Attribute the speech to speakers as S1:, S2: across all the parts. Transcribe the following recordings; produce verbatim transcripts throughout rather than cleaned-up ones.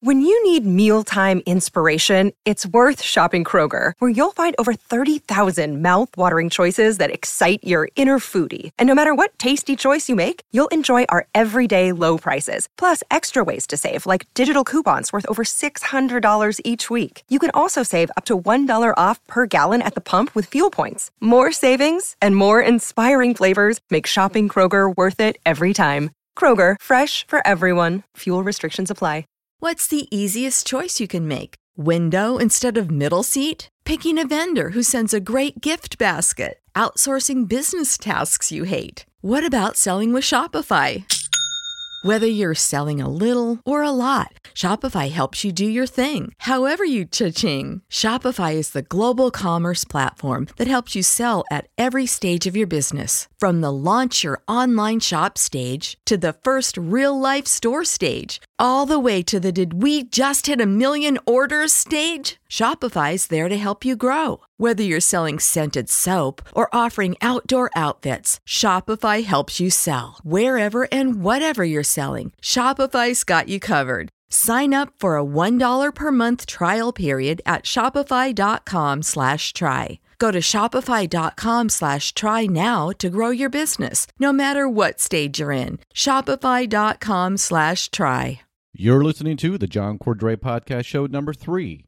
S1: When you need mealtime inspiration, it's worth shopping Kroger, where you'll find over thirty thousand mouth-watering choices that excite your inner foodie. And no matter what tasty choice you make, you'll enjoy our everyday low prices, plus extra ways to save, like digital coupons worth over six hundred dollars each week. You can also save up to one dollar off per gallon at the pump with fuel points. More savings and more inspiring flavors make shopping Kroger worth it every time. Kroger, fresh for everyone. Fuel restrictions apply.
S2: What's the easiest choice you can make? Window instead of middle seat? Picking a vendor who sends a great gift basket? Outsourcing business tasks you hate? What about selling with Shopify? Whether you're selling a little or a lot, Shopify helps you do your thing, however you cha-ching. Shopify is the global commerce platform that helps you sell at every stage of your business. From the launch your online shop stage to the first real-life store stage, all the way to the did we just hit a million orders stage. Shopify's there to help you grow. Whether you're selling scented soap or offering outdoor outfits, Shopify helps you sell. Wherever and whatever you're selling, Shopify's got you covered. Sign up for a one dollar per month trial period at shopify.com slash try. Go to shopify.com slash try now to grow your business, no matter what stage you're in. Shopify.com slash try.
S3: You're listening to the John Cordray Podcast Show number three.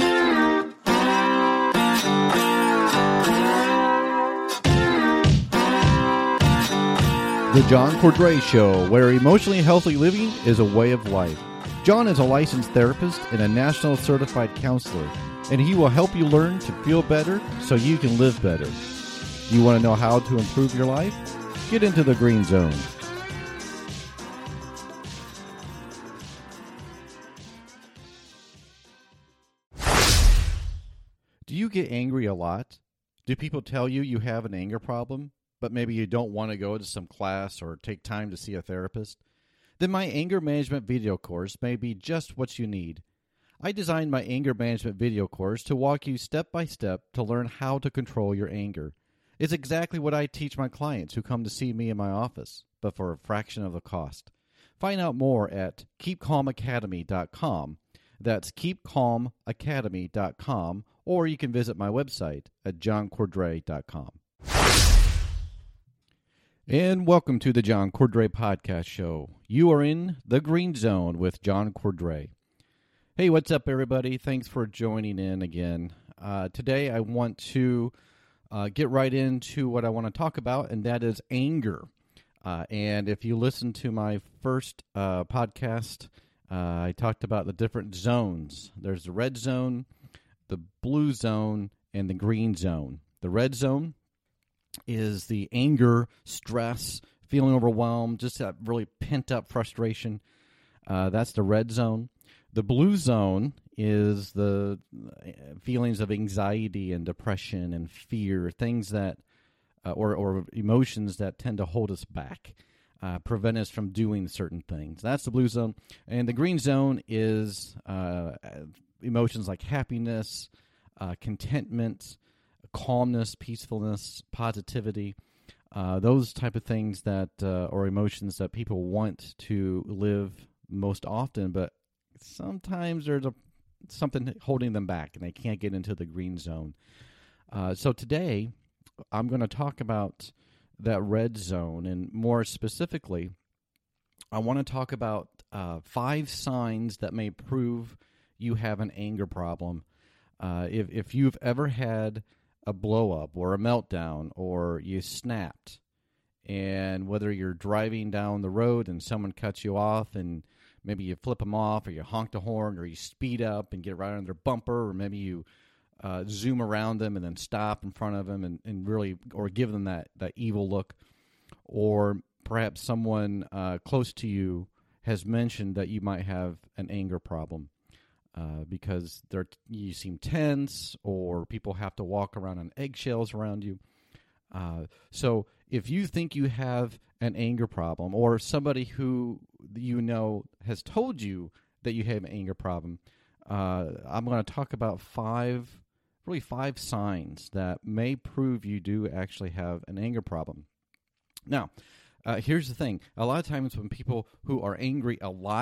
S3: The John Cordray Show, where emotionally healthy living is a way of life. John is a licensed therapist and a national certified counselor, and he will help you learn to feel better so you can live better. Do you want to know how to improve your life? Get into the green zone. Do you get angry a lot? Do people tell you you have an anger problem, but maybe you don't want to go to some class or take time to see a therapist? Then my anger management video course may be just what you need. I designed my anger management video course to walk you step by step to learn how to control your anger. It's exactly what I teach my clients who come to see me in my office, but for a fraction of the cost. Find out more at keep calm academy dot com. That's keep calm academy dot com, or you can visit my website at john cordray dot com. And welcome to the John Cordray Podcast Show. You are in the Green Zone with John Cordray. Hey, what's up, everybody? Thanks for joining in again. Uh, today, I want to uh, get right into what I want to talk about, and that is anger. Uh, and if you listen to my first uh, podcast, uh, I talked about the different zones. There's the red zone, the blue zone, and the green zone. The red zone is the anger, stress, feeling overwhelmed, just that really pent-up frustration. Uh, that's the red zone. The blue zone is the feelings of anxiety and depression and fear, things that, uh, or, or emotions that tend to hold us back, uh, prevent us from doing certain things. That's the blue zone. And the green zone is uh, emotions like happiness, uh, contentment, calmness, peacefulness, positivity, uh, those type of things that uh, or emotions that people want to live most often, but sometimes there's a, something holding them back and they can't get into the green zone. Uh, so today, I'm going to talk about that red zone, and more specifically, I want to talk about uh, five signs that may prove you have an anger problem. Uh, if, if you've ever had a blow-up or a meltdown, or you snapped, and whether you're driving down the road and someone cuts you off and maybe you flip them off, or you honk the horn, or you speed up and get right on their bumper, or maybe you uh, zoom around them and then stop in front of them and, and really, or give them that, that evil look, or perhaps someone uh, close to you has mentioned that you might have an anger problem. Uh, because they're, you seem tense, or people have to walk around on eggshells around you. Uh, so if you think you have an anger problem, or somebody who you know has told you that you have an anger problem, uh, I'm going to talk about five, really five signs that may prove you do actually have an anger problem. Now, uh, here's the thing. A lot of times when people who are angry a lot,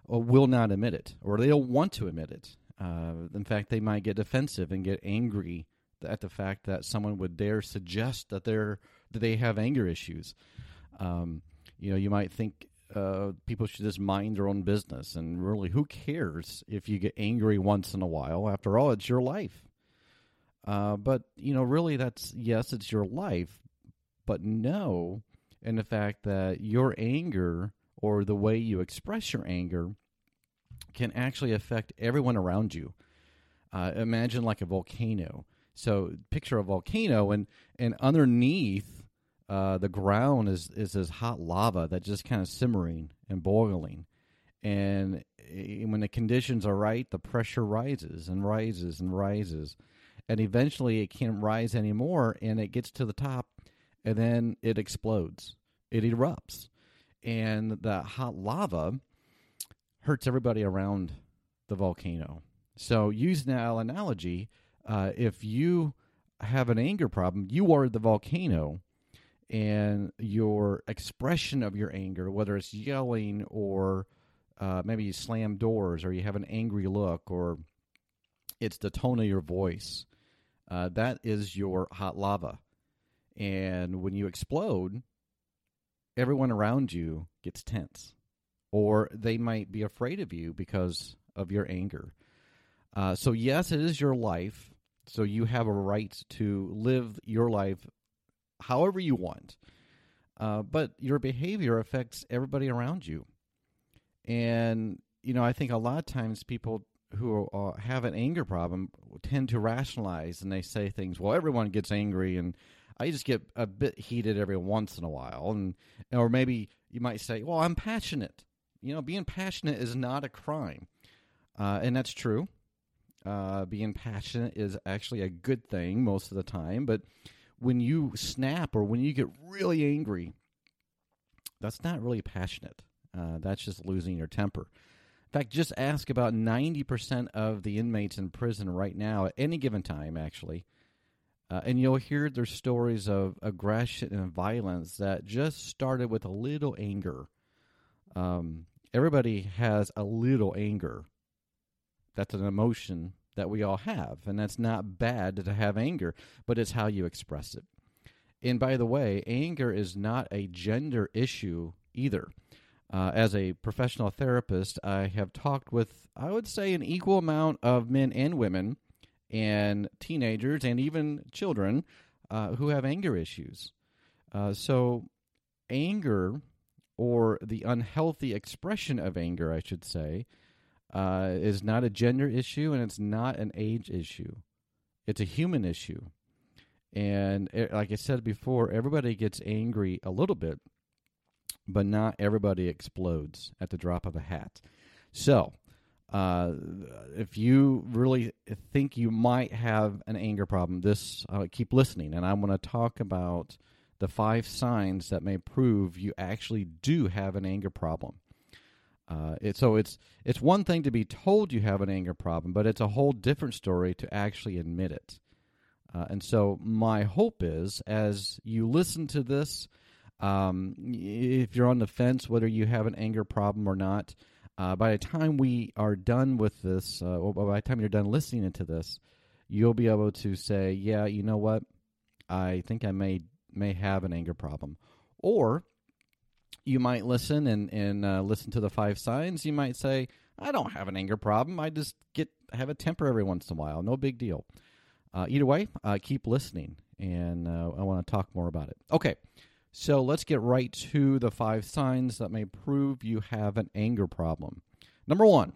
S3: or will not admit it, or they don't want to admit it. Uh, in fact, they might get defensive and get angry at the fact that someone would dare suggest that they're that they have anger issues. Um, you know, you might think uh, people should just mind their own business, and really, who cares if you get angry once in a while? After all, it's your life. Uh, but you know, really, that's yes, it's your life, but no, in the fact that your anger or the way you express your anger can actually affect everyone around you. Uh, imagine like a volcano. So picture a volcano, and, and underneath uh, the ground is, is this hot lava that's just kind of simmering and boiling. And when the conditions are right, the pressure rises and rises and rises. And eventually it can't rise anymore, and it gets to the top, and then it explodes. It erupts. And the hot lava hurts everybody around the volcano. So using that analogy, uh, if you have an anger problem, you are the volcano, and your expression of your anger, whether it's yelling or uh, maybe you slam doors or you have an angry look or it's the tone of your voice, uh, that is your hot lava. And when you explode, everyone around you gets tense, or they might be afraid of you because of your anger. Uh, so yes, it is your life, so you have a right to live your life however you want. Uh, but your behavior affects everybody around you. And, you know, I think a lot of times people who uh, have an anger problem tend to rationalize, and they say things, well, everyone gets angry, and I just get a bit heated every once in a while. And or maybe you might say, well, I'm passionate. You know, being passionate is not a crime. Uh, and that's true. Uh, being passionate is actually a good thing most of the time. But when you snap or when you get really angry, that's not really passionate. Uh, that's just losing your temper. In fact, just ask about ninety percent of the inmates in prison right now at any given time, actually. Uh, and you'll hear their stories of aggression and violence that just started with a little anger. Um, everybody has a little anger. That's an emotion that we all have, and that's not bad to have anger, but it's how you express it. And by the way, anger is not a gender issue either. Uh, as a professional therapist, I have talked with, I would say, an equal amount of men and women and teenagers and even children uh, who have anger issues. Uh, so anger, or the unhealthy expression of anger, I should say, uh, is not a gender issue, and it's not an age issue. It's a human issue. And it, like I said before, everybody gets angry a little bit, but not everybody explodes at the drop of a hat. So Uh, if you really think you might have an anger problem, this uh, keep listening, and I'm going to talk about the five signs that may prove you actually do have an anger problem. Uh, it, so it's it's one thing to be told you have an anger problem, but it's a whole different story to actually admit it. Uh, and so my hope is, as you listen to this, um, if you're on the fence whether you have an anger problem or not, Uh, by the time we are done with this, uh, or by the time you're done listening to this, you'll be able to say, yeah, you know what, I think I may may have an anger problem. Or you might listen and, and uh, listen to the five signs. You might say, I don't have an anger problem. I just get have a temper every once in a while. No big deal. Uh, either way, uh, keep listening, and uh, I want to talk more about it. Okay. So let's get right to the five signs that may prove you have an anger problem. Number one,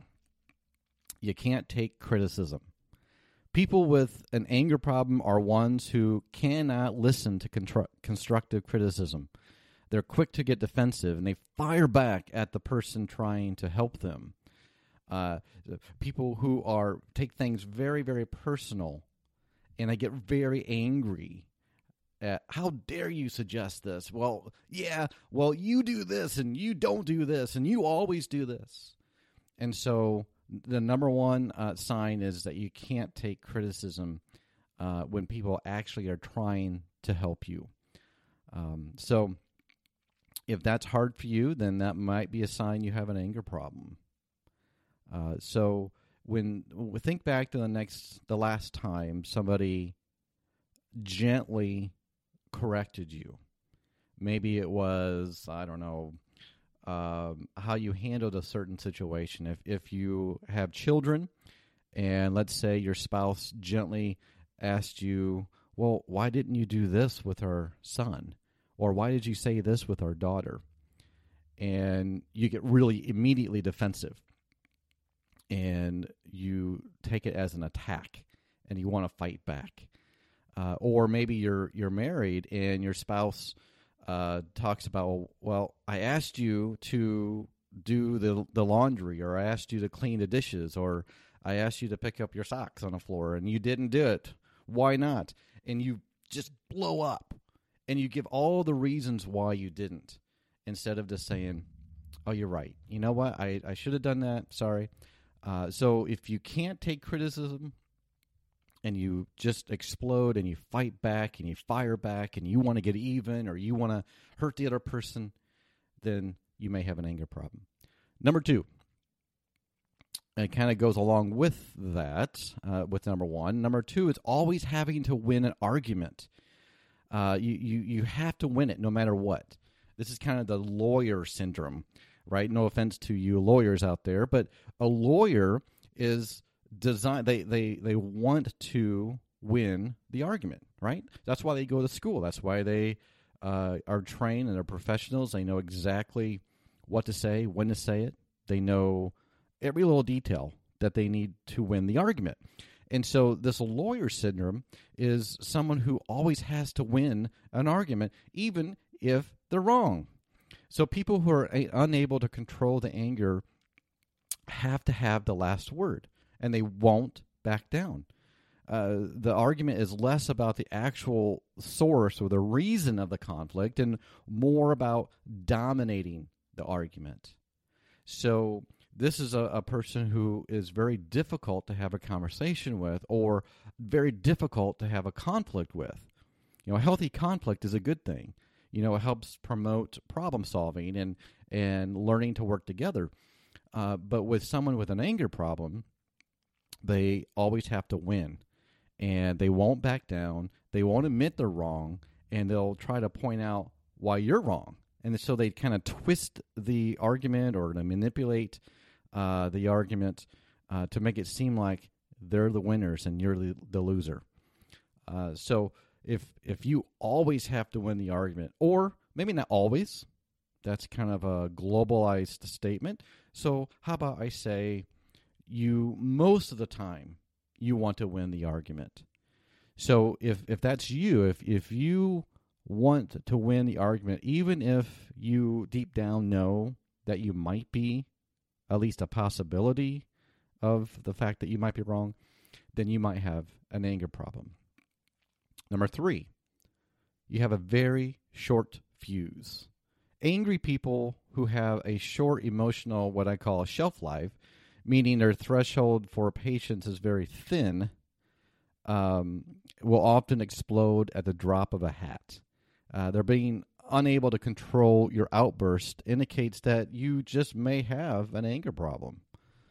S3: you can't take criticism. People with an anger problem are ones who cannot listen to contru- constructive criticism. They're quick to get defensive, and they fire back at the person trying to help them. Uh, people who are take things very, very personal, and they get very angry. Uh, how dare you suggest this? Well, yeah, well, you do this, and you don't do this, and you always do this. And so the number one uh, sign is that you can't take criticism uh, when people actually are trying to help you. Um, so if that's hard for you, then that might be a sign you have an anger problem. Uh, so when we think back to the next, the last time somebody gently corrected you, maybe it was, I don't know, um, how you handled a certain situation. If if you have children, and let's say your spouse gently asked you, well, why didn't you do this with our son? Or why did you say this with our daughter? And you get really immediately defensive. And you take it as an attack. And you want to fight back. Uh, or maybe you're you're married and your spouse uh, talks about, well, I asked you to do the the laundry, or I asked you to clean the dishes, or I asked you to pick up your socks on the floor, and you didn't do it. Why not? And you just blow up, and you give all the reasons why you didn't, instead of just saying, oh, you're right. You know what? I, I should have done that. Sorry. Uh, so if you can't take criticism and you just explode and you fight back and you fire back and you want to get even or you want to hurt the other person, then you may have an anger problem. Number two, it kind of goes along with that, uh, with number one. Number two, it's always having to win an argument. Uh, you, you, you have to win it no matter what. This is kind of the lawyer syndrome, right? No offense to you lawyers out there, but a lawyer is designed, they, they, they want to win the argument, right? That's why they go to school. That's why they uh, are trained and are professionals. They know exactly what to say, when to say it. They know every little detail that they need to win the argument. And so this lawyer syndrome is someone who always has to win an argument, even if they're wrong. So people who are a- unable to control the anger have to have the last word, and they won't back down. Uh, the argument is less about the actual source or the reason of the conflict and more about dominating the argument. So this is a, a person who is very difficult to have a conversation with or very difficult to have a conflict with. You know, a healthy conflict is a good thing. You know, it helps promote problem solving and, and learning to work together. Uh, but with someone with an anger problem, they always have to win. And they won't back down. They won't admit they're wrong. And they'll try to point out why you're wrong. And so they kind of twist the argument or to manipulate uh, the argument uh, to make it seem like they're the winners and you're the, the loser. Uh, so if if you always have to win the argument, or maybe not always, that's kind of a globalized statement. So how about I say you most of the time you want to win the argument. So if if that's you, if if you want to win the argument, even if you deep down know that you might be at least a possibility of the fact that you might be wrong, then you might have an anger problem. Number three, you have a very short fuse. Angry people who have a short emotional, what I call a shelf life, meaning their threshold for patience is very thin, um, will often explode at the drop of a hat. Uh, they're being unable to control your outburst indicates that you just may have an anger problem.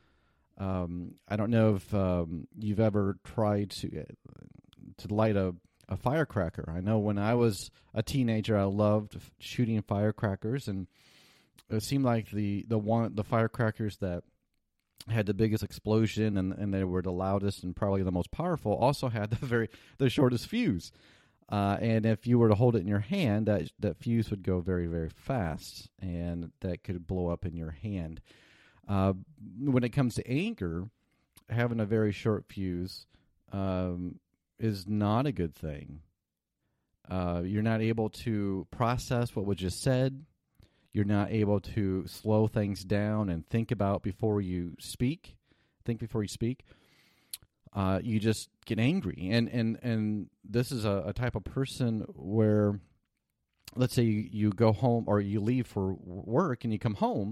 S3: Um, I don't know if um, you've ever tried to uh, to light a, a firecracker. I know when I was a teenager, I loved f- shooting firecrackers, and it seemed like the the one the firecrackers that had the biggest explosion and, and they were the loudest and probably the most powerful also had the very the shortest fuse. Uh, and if you were to hold it in your hand, that that fuse would go very, very fast, and that could blow up in your hand. Uh, when it comes to anger, having a very short fuse um, is not a good thing. Uh, you're not able to process what was just said. You're not able to slow things down and think about before you speak. Think before you speak. Uh, you just get angry. And and, and this is a, a type of person where, let's say you, you go home or you leave for work and you come home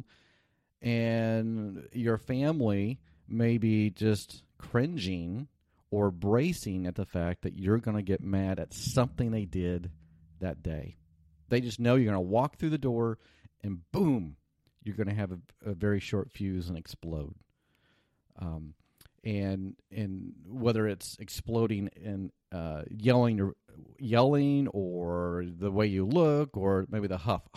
S3: and your family may be just cringing or bracing at the fact that you're going to get mad at something they did that day. They just know you're going to walk through the door and boom, you're going to have a, a very short fuse and explode. Um, and and whether it's exploding and uh, yelling or yelling, or the way you look, or maybe the huff,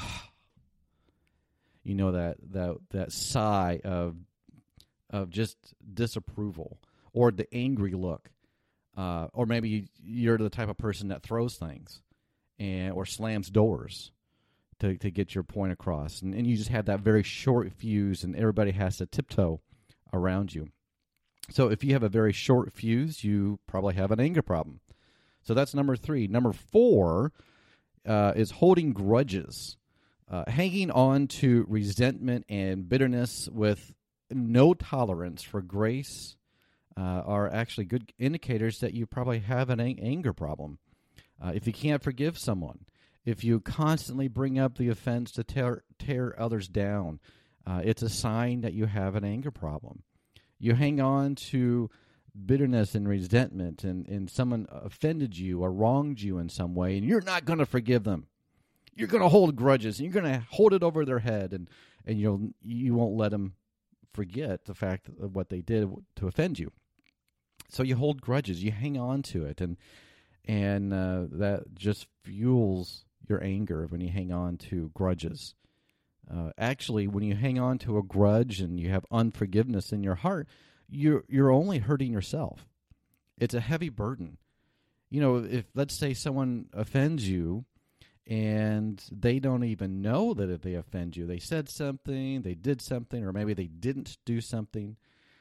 S3: you know, that that that sigh of of just disapproval, or the angry look, uh, or maybe you're the type of person that throws things and or slams doors to to get your point across, and, and you just have that very short fuse, and everybody has to tiptoe around you. So if you have a very short fuse, you probably have an anger problem. So that's number three. Number four uh, is holding grudges, uh, hanging on to resentment and bitterness with no tolerance for grace uh, are actually good indicators that you probably have an ang- anger problem. Uh, if you can't forgive someone, if you constantly bring up the offense to tear, tear others down, uh, it's a sign that you have an anger problem. You hang on to bitterness and resentment, and, and someone offended you or wronged you in some way, and you're not going to forgive them. You're going to hold grudges, and you're going to hold it over their head, and, and you'll, you won't let them forget the fact of what they did to offend you. So you hold grudges, you hang on to it, and and uh, that just fuels your anger when you hang on to grudges. Uh, actually, when you hang on to a grudge and you have unforgiveness in your heart, you're you're only hurting yourself. It's a heavy burden. You know, if let's say someone offends you and they don't even know that if they offend you, they said something, they did something, or maybe they didn't do something,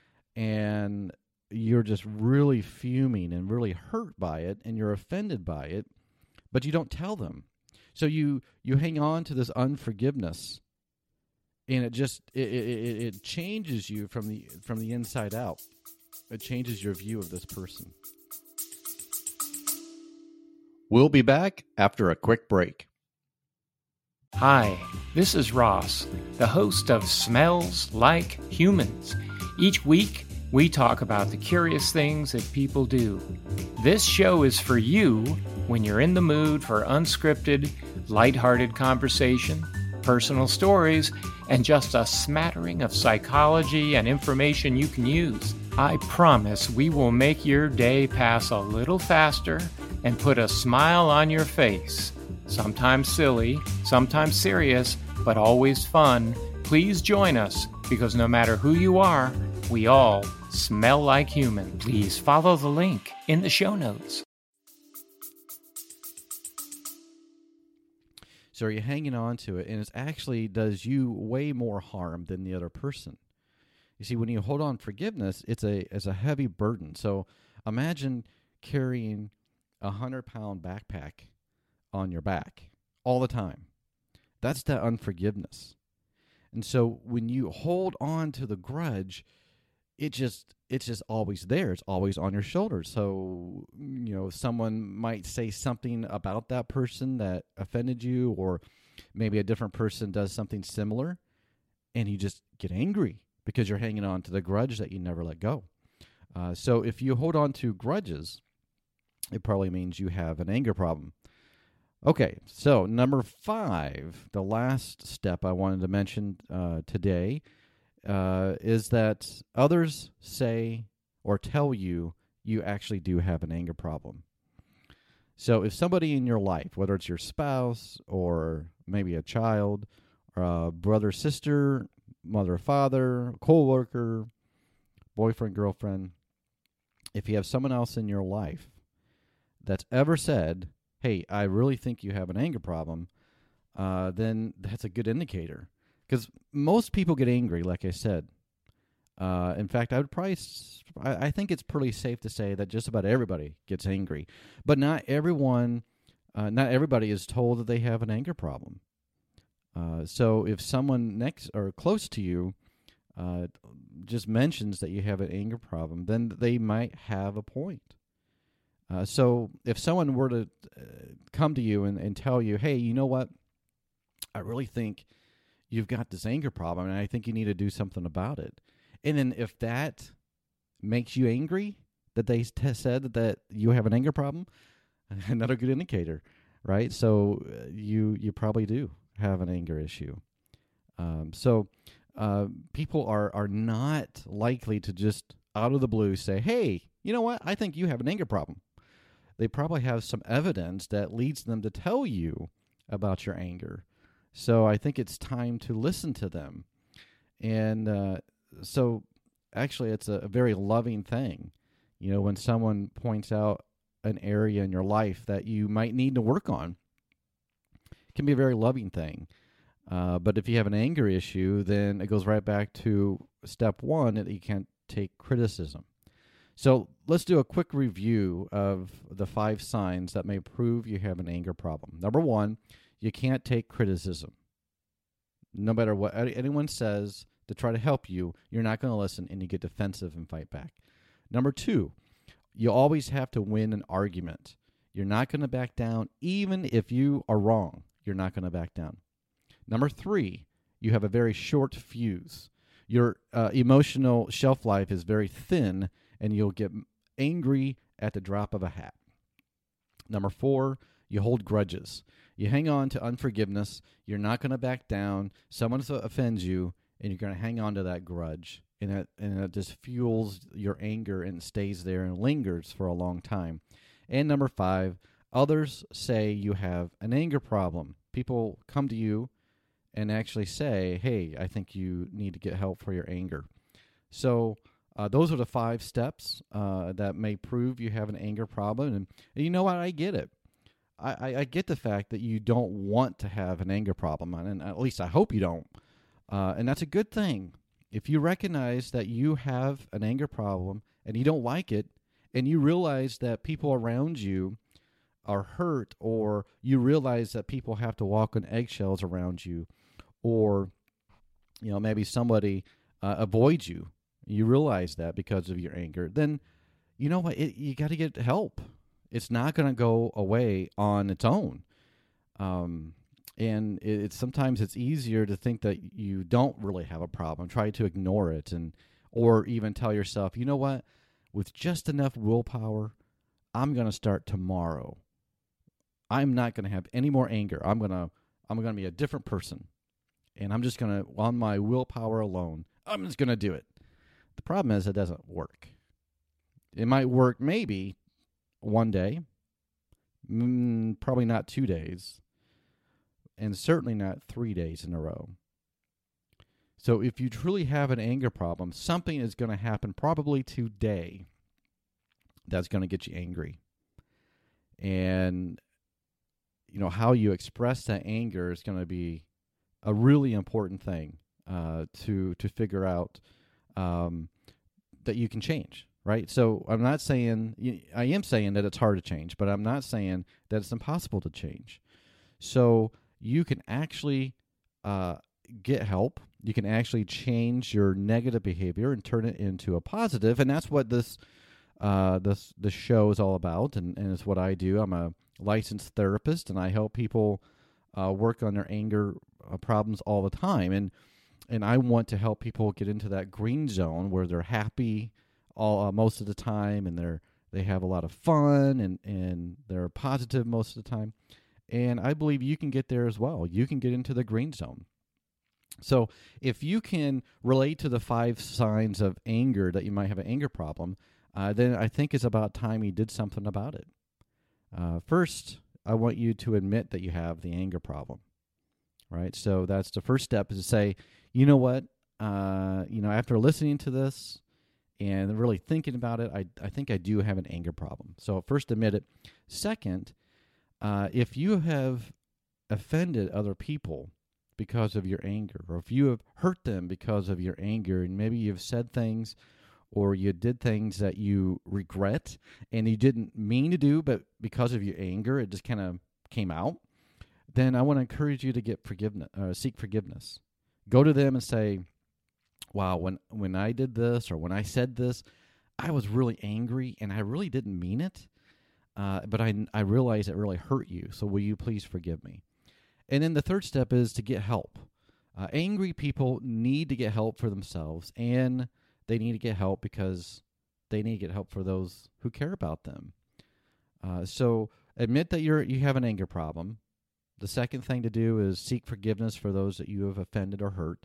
S3: and you're just really fuming and really hurt by it, and you're offended by it, but you don't tell them. So you you hang on to this unforgiveness. And it just it, it it changes you from the from the inside out. It changes your view of this person. We'll be back after a quick break.
S4: Hi, this is Ross, the host of Smells Like Humans. Each week, we talk about the curious things that people do. This show is for you when you're in the mood for unscripted, lighthearted conversation, personal stories, and just a smattering of psychology and information you can use. I promise we will make your day pass a little faster and put a smile on your face. Sometimes silly, sometimes serious, but always fun. Please join us, because no matter who you are, we all smell like human. Please follow the link in the show notes.
S3: So you're hanging on to it, and it actually does you way more harm than the other person. You see, when you hold on forgiveness, it's a it's a heavy burden. So imagine carrying a hundred-pound backpack on your back all the time. That's that unforgiveness. And so when you hold on to the grudge, it just it's just always there. It's always on your shoulders. So, you know, someone might say something about that person that offended you, or maybe a different person does something similar, and you just get angry because you're hanging on to the grudge that you never let go. Uh, so if you hold on to grudges, it probably means you have an anger problem. Okay, so number five, the last step I wanted to mention uh, today, Uh, is that others say or tell you you actually do have an anger problem. So if somebody in your life, whether it's your spouse or maybe a child, or a brother, sister, mother, father, coworker, boyfriend, girlfriend, if you have someone else in your life that's ever said, hey, I really think you have an anger problem, uh, then that's a good indicator. Because most people get angry, like I said. Uh, in fact, I would probably, I, I think it's pretty safe to say that just about everybody gets angry. But not everyone, uh, not everybody is told that they have an anger problem. Uh, so if someone next or close to you uh, just mentions that you have an anger problem, then they might have a point. Uh, so if someone were to uh, come to you and, and tell you, hey, you know what, I really think you've got this anger problem, and I think you need to do something about it. And then if that makes you angry, that they t- said that you have an anger problem, another good indicator, right? So uh, you you probably do have an anger issue. Um, so uh, people are, are not likely to just out of the blue say, hey, you know what, I think you have an anger problem. They probably have some evidence that leads them to tell you about your anger. So I think it's time to listen to them. And uh, so actually it's a, a very loving thing, you know, when someone points out an area in your life that you might need to work on. It can be a very loving thing. Uh, but if you have an anger issue, then it goes right back to step one, that you can't take criticism. So let's do a quick review of the five signs that may prove you have an anger problem. Number one, you can't take criticism. No matter what anyone says to try to help you, you're not going to listen, and you get defensive and fight back. Number two, you always have to win an argument. You're not going to back down, even if you are wrong. You're not going to back down. Number three, you have a very short fuse. Your uh, emotional shelf life is very thin, and you'll get angry at the drop of a hat. Number four, you hold grudges. You hang on to unforgiveness. You're not going to back down. Someone offends you, and you're going to hang on to that grudge. And it, and it just fuels your anger and stays there and lingers for a long time. And number five, others say you have an anger problem. People come to you and actually say, hey, I think you need to get help for your anger. So uh, those are the five steps uh, that may prove you have an anger problem. And, and you know what? I get it. I, I, I get the fact that you don't want to have an anger problem, and at least I hope you don't. Uh, and that's a good thing. If you recognize that you have an anger problem and you don't like it, and you realize that people around you are hurt, or you realize that people have to walk on eggshells around you, or you know maybe somebody uh, avoids you, you realize that because of your anger, then you know what, it, you got to get help. It's not going to go away on its own. Um, and it, it's sometimes it's easier to think that you don't really have a problem, try to ignore it, and or even tell yourself, you know what, with just enough willpower, I'm going to start tomorrow. I'm not going to have any more anger. I'm going to I'm going to be a different person. And I'm just going to, on my willpower alone, I'm just going to do it. The problem is it doesn't work. It might work maybe one day, mm, probably not two days, and certainly not three days in a row. So if you truly have an anger problem, something is going to happen probably today that's going to get you angry. And, you know, how you express that anger is going to be a really important thing uh, to to figure out um, that you can change, right? So I'm not saying, I am saying that it's hard to change, but I'm not saying that it's impossible to change. So you can actually uh, get help. You can actually change your negative behavior and turn it into a positive, and that's what this uh, this this show is all about, and, and it's what I do. I'm a licensed therapist, and I help people uh, work on their anger uh, problems all the time, and and I want to help people get into that green zone where they're happy all uh, most of the time, and they're they have a lot of fun, and, and they're positive most of the time. And I believe you can get there as well. You can get into the green zone. So if you can relate to the five signs of anger that you might have an anger problem, uh, then I think it's about time you did something about it. Uh, first, I want you to admit that you have the anger problem, right? So that's the first step, is to say, you know what, uh, you know, after listening to this and really thinking about it, I, I think I do have an anger problem. So first, admit it. Second, uh, if you have offended other people because of your anger, or if you have hurt them because of your anger, and maybe you've said things or you did things that you regret and you didn't mean to do, but because of your anger, it just kind of came out, then I want to encourage you to get forgiveness, uh, seek forgiveness. Go to them and say, wow, when, when I did this, or when I said this, I was really angry and I really didn't mean it, uh, but I, I realize it really hurt you, so will you please forgive me? And then the third step is to get help. Uh, angry people need to get help for themselves, and they need to get help because they need to get help for those who care about them. Uh, so admit that you're you have an anger problem. The second thing to do is seek forgiveness for those that you have offended or hurt.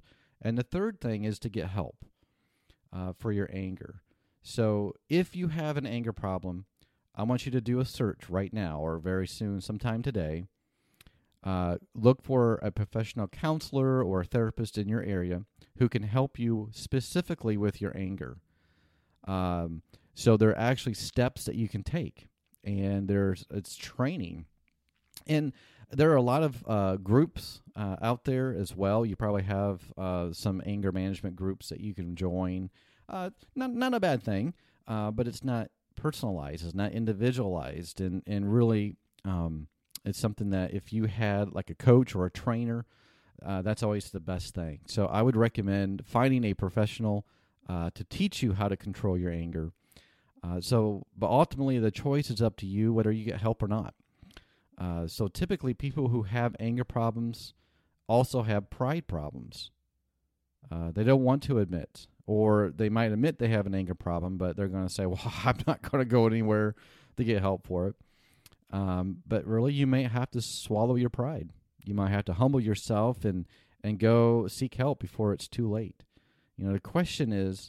S3: And the third thing is to get help uh, for your anger. So if you have an anger problem, I want you to do a search right now or very soon, sometime today. Uh, look for a professional counselor or a therapist in your area who can help you specifically with your anger. Um, so there are actually steps that you can take, and there's it's training. And there are a lot of uh, groups uh, out there as well. You probably have uh, some anger management groups that you can join. Uh, not not a bad thing, uh, but it's not personalized. It's not individualized, and and really, um, it's something that if you had like a coach or a trainer, uh, that's always the best thing. So I would recommend finding a professional uh, to teach you how to control your anger. Uh, so, but ultimately, the choice is up to you whether you get help or not. Uh, so typically, people who have anger problems also have pride problems. Uh, they don't want to admit, or they might admit they have an anger problem, but they're going to say, well, I'm not going to go anywhere to get help for it. Um, but really, you may have to swallow your pride. You might have to humble yourself and, and go seek help before it's too late. You know, the question is,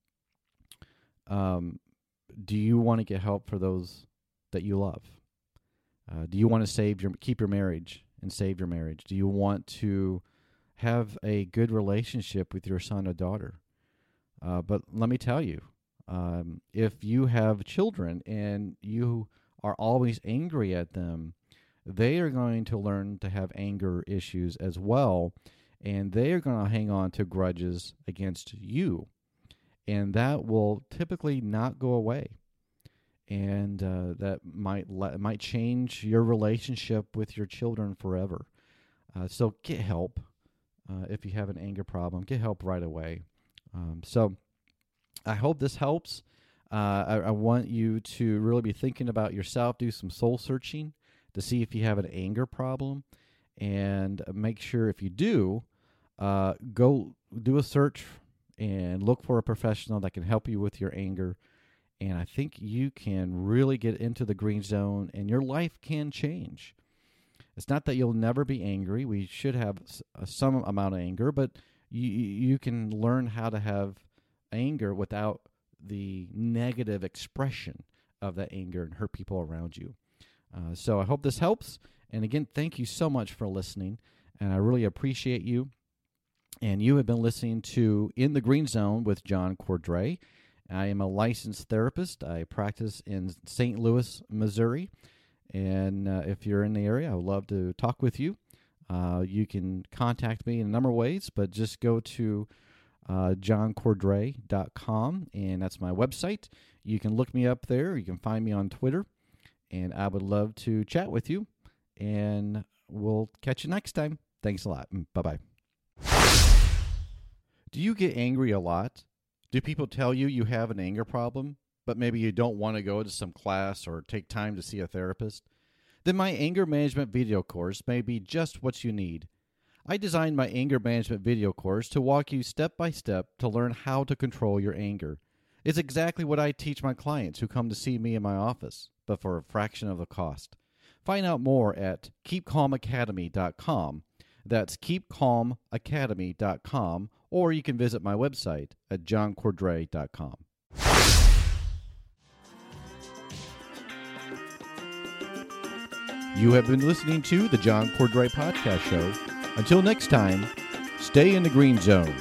S3: um, do you want to get help for those that you love? Uh, do you want to save your keep your marriage and save your marriage? Do you want to have a good relationship with your son or daughter? Uh, but let me tell you, um, if you have children and you are always angry at them, they are going to learn to have anger issues as well, and they are going to hang on to grudges against you, and that will typically not go away. And uh, that might le- might change your relationship with your children forever. Uh, so get help uh, if you have an anger problem. Get help right away. Um, so I hope this helps. Uh, I, I want you to really be thinking about yourself. Do some soul searching to see if you have an anger problem, and make sure if you do, uh, go do a search and look for a professional that can help you with your anger. And I think you can really get into the green zone, and your life can change. It's not that you'll never be angry. We should have some amount of anger, but you you can learn how to have anger without the negative expression of that anger and hurt people around you. Uh, so I hope this helps. And again, thank you so much for listening, and I really appreciate you. And you have been listening to In the Green Zone with John Cordray. I am a licensed therapist. I practice in Saint Louis, Missouri. And uh, if you're in the area, I would love to talk with you. Uh, you can contact me in a number of ways, but just go to uh, john cordray dot com, and that's my website. You can look me up there. You can find me on Twitter, and I would love to chat with you. And we'll catch you next time. Thanks a lot. Bye-bye. Do you get angry a lot? Do people tell you you have an anger problem, but maybe you don't want to go to some class or take time to see a therapist? Then my anger management video course may be just what you need. I designed my anger management video course to walk you step by step to learn how to control your anger. It's exactly what I teach my clients who come to see me in my office, but for a fraction of the cost. Find out more at keep calm academy dot com. That's keep calm academy dot com, or you can visit my website at john cordray dot com. You have been listening to the John Cordray Podcast Show. Until next time, stay in the green zone.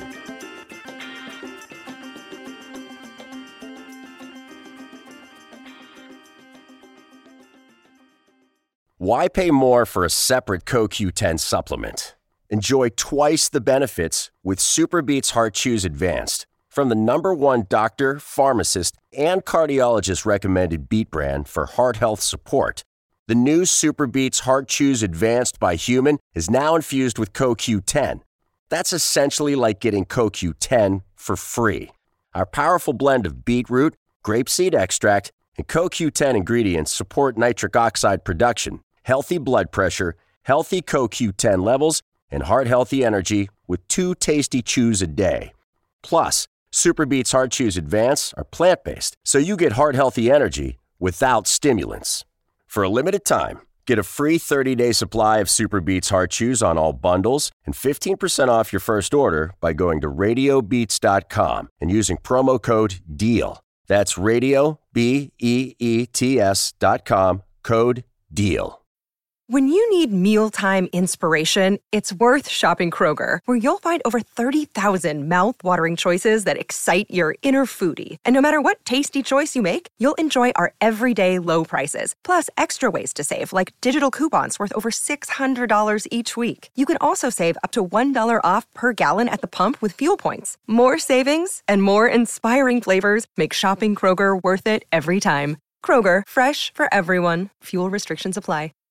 S5: Why pay more for a separate C O Q ten supplement? Enjoy twice the benefits with SuperBeets Heart Chews Advanced from the number one doctor, pharmacist, and cardiologist recommended Beet brand for heart health support. The new SuperBeets Heart Chews Advanced by Human is now infused with C O Q ten. That's essentially like getting C O Q ten for free. Our powerful blend of beetroot, grapeseed extract, and C O Q ten ingredients support nitric oxide production, healthy blood pressure, healthy C O Q ten levels, and heart-healthy energy with two tasty chews a day. Plus, SuperBeets Heart Chews Advance are plant-based, so you get heart-healthy energy without stimulants. For a limited time, Get a free thirty-day supply of Super Beats Heart Chews on all bundles and fifteen percent off your first order by going to radio beats dot com and using promo code DEAL. That's radio, B E E T S dot com, code DEAL.
S1: When you need mealtime inspiration, it's worth shopping Kroger, where you'll find over thirty thousand mouth-watering choices that excite your inner foodie. And no matter what tasty choice you make, you'll enjoy our everyday low prices, plus extra ways to save, like digital coupons worth over six hundred dollars each week. You can also save up to one dollar off per gallon at the pump with fuel points. More savings and more inspiring flavors make shopping Kroger worth it every time. Kroger, fresh for everyone. Fuel restrictions apply.